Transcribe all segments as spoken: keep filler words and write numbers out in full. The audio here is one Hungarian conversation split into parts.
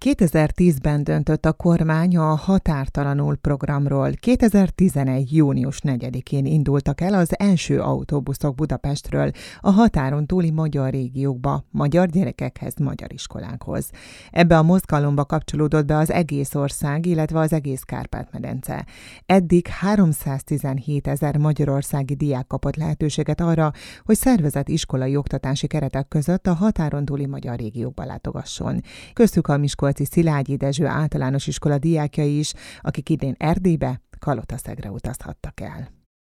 kétezer-tízben döntött a kormány a Határtalanul programról. kétezer-tizenegy. június negyedikén indultak el az első autóbuszok Budapestről a határon túli magyar régiókba, magyar gyerekekhez, magyar iskolákhoz. Ebbe a mozgalomba kapcsolódott be az egész ország, illetve az egész Kárpát-medence. Eddig háromszáztizenhét ezer magyarországi diák kapott lehetőséget arra, hogy szervezett iskolai oktatási keretek között a határon túli magyar régiókba látogasson. Köztük a Miskolci Szilágyi Dezső általános iskola diákjai is, akik idén Erdélybe, Kalotaszegre utazhattak el.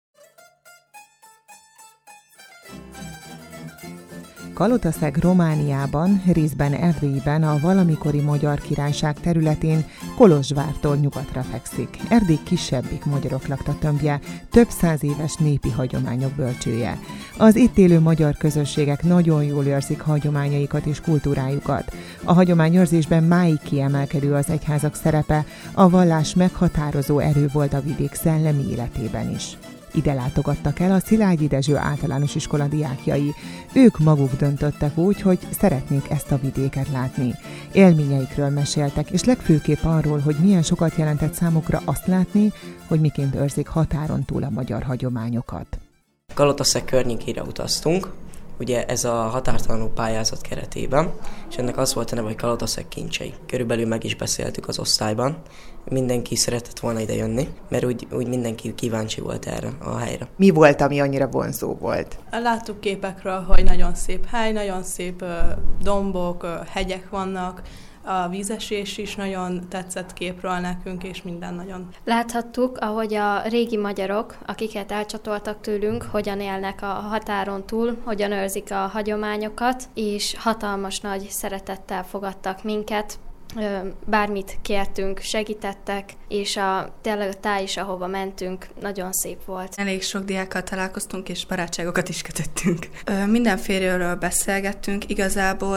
Kalotaszeg Romániában, részben Erdélyben a valamikori Magyar Királyság területén Kolozsvártól nyugatra fekszik. Erdély kisebbik magyarok lakta tömbje, több száz éves népi hagyományok bölcsője. Az itt élő magyar közösségek nagyon jól őrzik hagyományaikat és kultúrájukat. A hagyományőrzésben máig kiemelkedő az egyházak szerepe, a vallás meghatározó erő volt a vidék szellemi életében is. Ide látogattak el a Szilágyi Dezső általános iskola diákjai. Ők maguk döntöttek úgy, hogy szeretnék ezt a vidéket látni. Élményeikről meséltek, és legfőképp arról, hogy milyen sokat jelentett számukra azt látni, hogy miként őrzik határon túl a magyar hagyományokat. Kalotaszeg környékére utaztunk, ugye ez a határtalanul pályázat keretében, és ennek az volt a neve, hogy Kalotaszeg kincsei. Körülbelül meg is beszéltük az osztályban. Mindenki szeretett volna ide jönni, mert úgy, úgy mindenki kíváncsi volt erre a helyre. Mi volt, ami annyira vonzó volt? Láttuk képekről, hogy nagyon szép hely, nagyon szép dombok, hegyek vannak, a vízesés is nagyon tetszett képről nekünk, és minden nagyon. Láthattuk, ahogy a régi magyarok, akiket elcsatoltak tőlünk, hogyan élnek a határon túl, hogyan őrzik a hagyományokat, és hatalmas nagy szeretettel fogadtak minket. Bármit kértünk, segítettek, és a, tényleg a táj is, ahova mentünk, nagyon szép volt. Elég sok diákkal találkoztunk, és barátságokat is kötöttünk. Mindenféléről beszélgettünk igazából,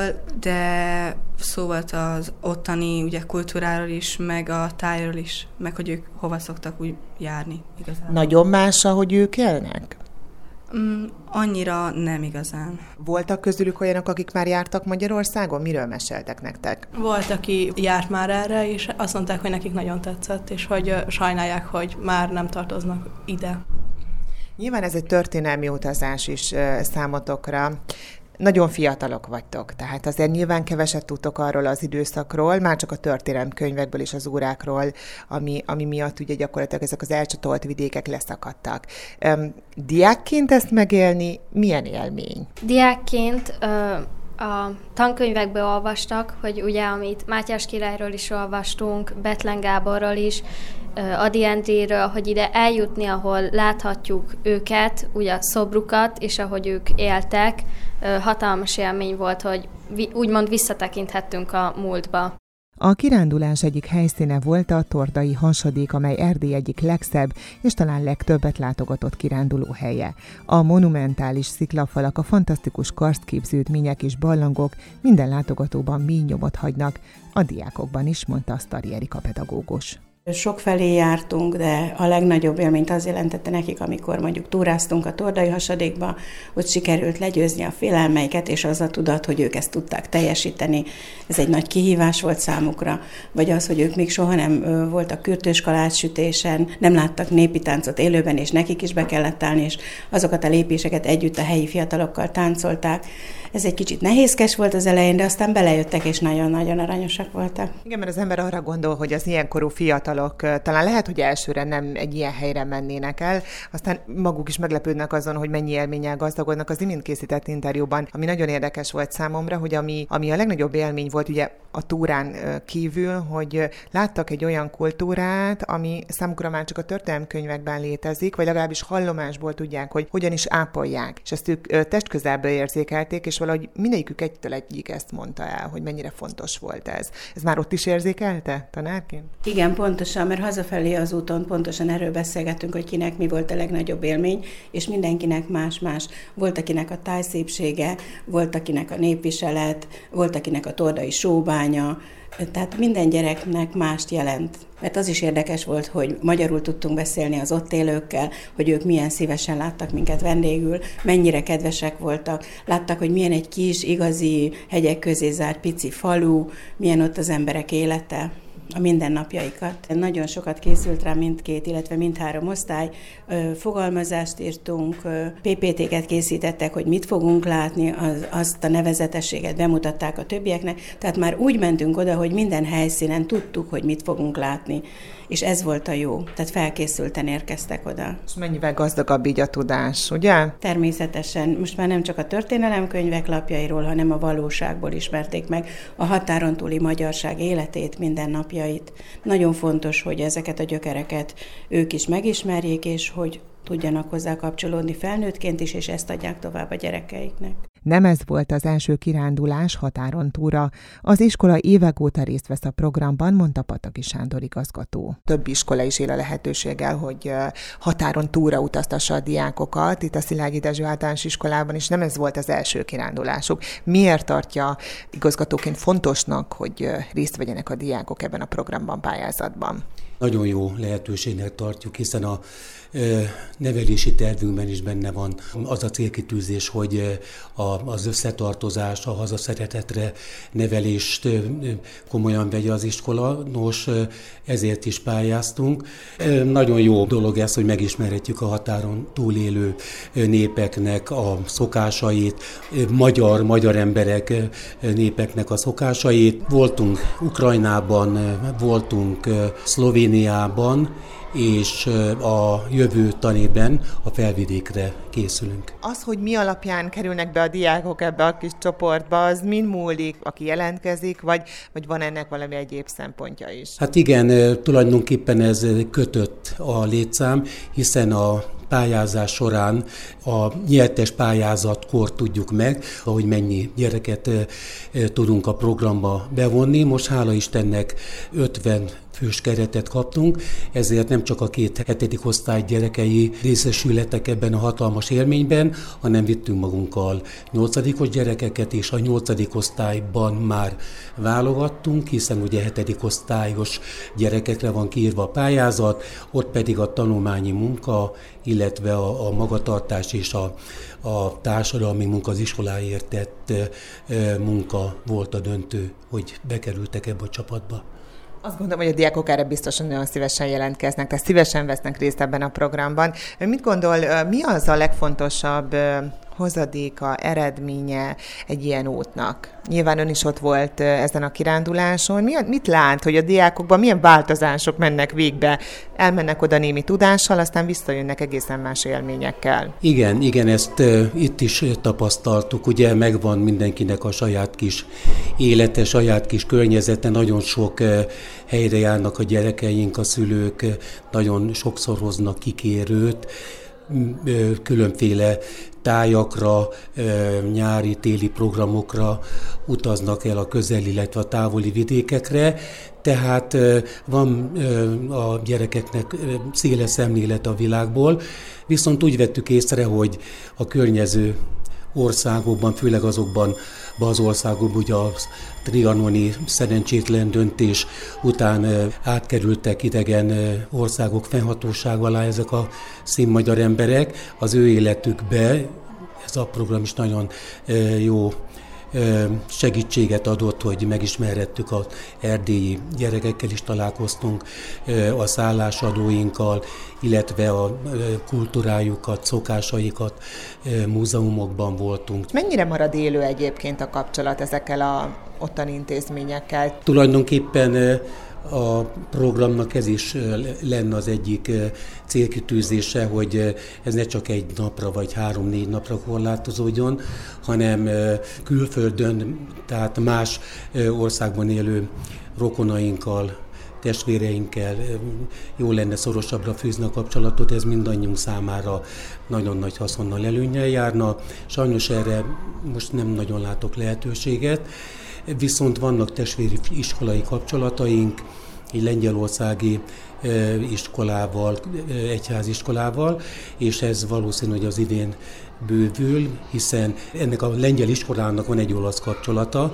de szó volt az ottani ugye, kultúráról is, meg a tájról is, meg hogy ők hova szoktak úgy járni igazából. Nagyon más, ahogy ők élnek? Mm, annyira nem igazán. Voltak közülük olyanok, akik már jártak Magyarországon? Miről meséltek nektek? Volt, aki járt már erre, és azt mondták, hogy nekik nagyon tetszett, és hogy sajnálják, hogy már nem tartoznak ide. Nyilván ez egy történelmi utazás is számotokra. Nagyon fiatalok vagytok, tehát azért nyilván keveset tudtok arról az időszakról, már csak a történelemkönyvekből és az órákról, ami, ami miatt ugye gyakorlatilag ezek az elcsatolt vidékek leszakadtak. Üm, diákként ezt megélni milyen élmény? Diákként ö, a tankönyvekből olvastak, hogy ugye, amit Mátyás királyról is olvastunk, Bethlen Gáborról is, Ady Endréről, hogy ide eljutni, ahol láthatjuk őket, ugye a szobrukat, és ahogy ők éltek, hatalmas élmény volt, hogy úgymond visszatekinthettünk a múltba. A kirándulás egyik helyszíne volt a Tordai Hasadék, amely Erdély egyik legszebb és talán legtöbbet látogatott kiránduló helye. A monumentális sziklafalak, a fantasztikus karsztképződmények és barlangok minden látogatóban mély nyomot hagynak, a diákokban is, mondta Sztari Erika pedagógus. Sokfelé jártunk, de a legnagyobb élményt az jelentette nekik, amikor mondjuk túráztunk a Tordai Hasadékba, ott sikerült legyőzni a félelmeiket, és az a tudat, hogy ők ezt tudták teljesíteni. Ez egy nagy kihívás volt számukra, vagy az, hogy ők még soha nem voltak kürtős kalácssütésen, nem láttak népi táncot élőben, és nekik is be kellett állni, és azokat a lépéseket együtt a helyi fiatalokkal táncolták. Ez egy kicsit nehézkes volt az elején, de aztán belejöttek, és nagyon-nagyon aranyosak voltak. Igen, mert az ember arra gondol, hogy az ilyenkorú fiatalok talán lehet, hogy elsőre nem egy ilyen helyre mennének el, aztán maguk is meglepődnek azon, hogy mennyi élménnyel gazdagodnak. Az imént készített interjúban, ami nagyon érdekes volt számomra, hogy ami, ami a legnagyobb élmény volt ugye a túrán kívül, hogy láttak egy olyan kultúrát, ami számukra már csak a történelemkönyvekben létezik, vagy legalábbis hallomásból tudják, hogy hogyan is ápolják. És ezt ők testközelből érzékelték, és valahogy mindegyikük egytől egyik ezt mondta el, hogy mennyire fontos volt ez. Ez már ott is érzékelte tanárként? Igen, pontosan, mert hazafelé az úton pontosan erről beszélgettünk, hogy kinek mi volt a legnagyobb élmény, és mindenkinek más-más. Volt, akinek a tájszépsége, volt, akinek a népviselet, volt, akinek a tordai sóbánya, Tehát minden gyereknek mást jelent. Mert az is érdekes volt, hogy magyarul tudtunk beszélni az ott élőkkel, hogy ők milyen szívesen láttak minket vendégül, mennyire kedvesek voltak, láttak, hogy milyen egy kis, igazi, hegyek közé zárt pici falu, milyen ott az emberek élete, a mindennapjaikat. Nagyon sokat készült rá mindkét, illetve mindhárom osztály. Fogalmazást írtunk, pé pé té-ket készítettek, hogy mit fogunk látni, az, azt a nevezetességet bemutatták a többieknek. Tehát már úgy mentünk oda, hogy minden helyszínen tudtuk, hogy mit fogunk látni. És ez volt a jó. Tehát felkészülten érkeztek oda. És mennyivel gazdagabb így a tudás, ugye? Természetesen. Most már nem csak a történelemkönyvek lapjairól, hanem a valóságból ismerték meg a határon túli magyarság életét, mindennapjait. Nagyon fontos, hogy ezeket a gyökereket ők is megismerjék, és hogy tudjanak hozzá kapcsolódni felnőttként is, és ezt adják tovább a gyerekeiknek. Nem ez volt az első kirándulás határon túlra. Az iskola évek óta részt vesz a programban, mondta Pataki Sándor igazgató. Több iskola is él a lehetőséggel, hogy határon túlra utaztassa a diákokat. Itt a Szilágyi Dezső Általános Iskolában is nem ez volt az első kirándulásuk. Miért tartja igazgatóként fontosnak, hogy részt vegyenek a diákok ebben a programban, pályázatban? Nagyon jó lehetőségnek tartjuk, hiszen a nevelési tervünkben is benne van az a célkitűzés, hogy az összetartozás, a hazaszeretetre nevelést komolyan vegye az iskola. Nos, ezért is pályáztunk. Nagyon jó dolog ez, hogy megismerhetjük a határon túlélő népeknek a szokásait, magyar, magyar emberek népeknek a szokásait. Voltunk Ukrajnában, voltunk Szlovéniában, és a jövő tanében a felvidékre készülünk. Az, hogy mi alapján kerülnek be a diákok ebbe a kis csoportba, az mind múlik, aki jelentkezik, vagy, vagy van ennek valami egyéb szempontja is? Hát igen, tulajdonképpen ez kötött a létszám, hiszen a pályázás során a nyertes pályázatkor tudjuk meg, hogy mennyi gyereket tudunk a programba bevonni. Most hála Istennek ötven fős keretet kaptunk, ezért nem csak a két hetedik osztály gyerekei részesültek ebben a hatalmas élményben, hanem vittünk magunkkal nyolcadikos gyerekeket, és a nyolcadik osztályban már válogattunk, hiszen ugye hetedik osztályos gyerekekre van kiírva a pályázat, ott pedig a tanulmányi munka, illetve a, a magatartás és a, a társadalmi munka, az iskoláért tett e, munka volt a döntő, hogy bekerültek ebbe a csapatba. Azt gondolom, hogy a diákok erre biztosan nagyon szívesen jelentkeznek, tehát szívesen vesznek részt ebben a programban. Mit gondol, mi az a legfontosabb hozadéka, eredménye egy ilyen útnak? Nyilván ön is ott volt ezen a kiránduláson. Mit lát, hogy a diákokban milyen változások mennek végbe? Elmennek oda némi tudással, aztán visszajönnek egészen más élményekkel. Igen, igen, ezt uh, itt is tapasztaltuk. Ugye megvan mindenkinek a saját kis élete, saját kis környezete. Nagyon sok uh, helyre járnak a gyerekeink, a szülők, uh, nagyon sokszor hoznak kikérőt, uh, különféle tájakra, nyári, téli programokra utaznak el a közeli, illetve a távoli vidékekre, tehát van a gyerekeknek széles szemlélet a világból, viszont úgy vettük észre, hogy a környező országokban, főleg azokban az országokban, ugye a trianoni szerencsétlen döntés után átkerültek idegen országok fennhatóság alá ezek a színmagyar emberek, az ő életükbe ez a program is nagyon jó segítséget adott, hogy megismerhettük az erdélyi gyerekekkel is találkoztunk, a szállásadóinkkal, illetve a kultúrájukat, szokásaikat múzeumokban voltunk. Mennyire marad élő egyébként a kapcsolat ezekkel a ottani intézményekkel? Tulajdonképpen a programnak ez is lenne az egyik célkitűzése, hogy ez ne csak egy napra vagy három-négy napra korlátozódjon, hanem külföldön, tehát más országban élő rokonainkkal, testvéreinkkel jó lenne szorosabbra fűzni a kapcsolatot, ez mindannyiunk számára nagyon nagy haszonnal, előnnyel járna. Sajnos erre most nem nagyon látok lehetőséget, viszont vannak testvéri iskolai kapcsolataink, egy lengyelországi iskolával, egyháziskolával, és ez valószínű, hogy az idén bővül, hiszen ennek a lengyel iskolának van egy olasz kapcsolata,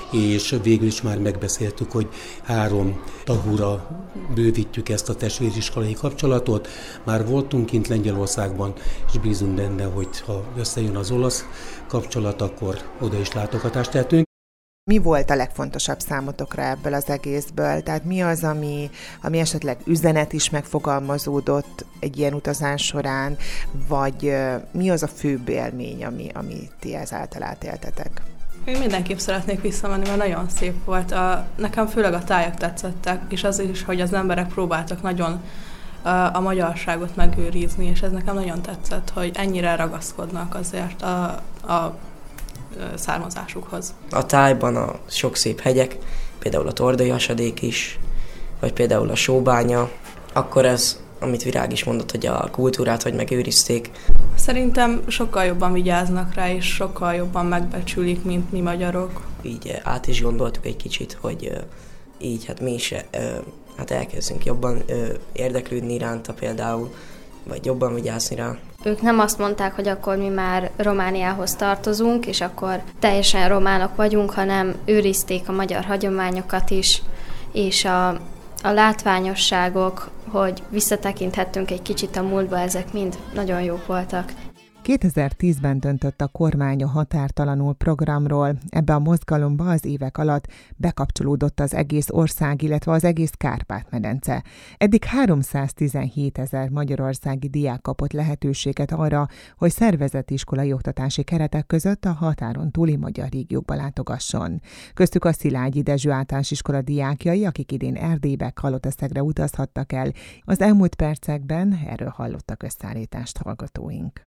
és végül is már megbeszéltük, hogy három tagúra bővítjük ezt a testvériskolai kapcsolatot. Már voltunk kint Lengyelországban, és bízunk benne, hogy ha összejön az olasz kapcsolat, akkor oda is látogatást tehetünk. Mi volt a legfontosabb számotokra ebből az egészből? Tehát mi az, ami, ami esetleg üzenet is megfogalmazódott egy ilyen utazás során, vagy mi az a főbb élmény, ami, ami ti ezáltal átéltetek? Én mindenképp szeretnék visszamenni, mert nagyon szép volt. A, nekem főleg a tájak tetszettek, és az is, hogy az emberek próbáltak nagyon a, a magyarságot megőrizni, és ez nekem nagyon tetszett, hogy ennyire ragaszkodnak azért a, a származásukhoz. A tájban a sok szép hegyek, például a Tordai hasadék is, vagy például a Sóbánya, akkor ez, amit Virág is mondott, hogy a kultúrát hogy megőrizték. Szerintem sokkal jobban vigyáznak rá, és sokkal jobban megbecsülik, mint mi magyarok. Így át is gondoltuk egy kicsit, hogy így hát mi is hát elkezdünk jobban érdeklődni iránta például, vagy jobban vigyázni rá. Ők nem azt mondták, hogy akkor mi már Romániához tartozunk, és akkor teljesen románok vagyunk, hanem őrizték a magyar hagyományokat is, és a, a látványosságok, hogy visszatekinthettünk egy kicsit a múltba, ezek mind nagyon jók voltak. kétezer-tízben döntött a kormány a Határtalanul programról. Ebbe a mozgalomba az évek alatt bekapcsolódott az egész ország, illetve az egész Kárpát-medence. Eddig háromszáztizenhétezer magyarországi diák kapott lehetőséget arra, hogy szervezett iskolai oktatási keretek között a határon túli magyar régiókba látogasson. Köztük a Szilágyi Dezső általános iskola diákjai, akik idén Erdélybe, Kalotaszegre utazhattak el. Az elmúlt percekben erről hallottak összeállítást hallgatóink.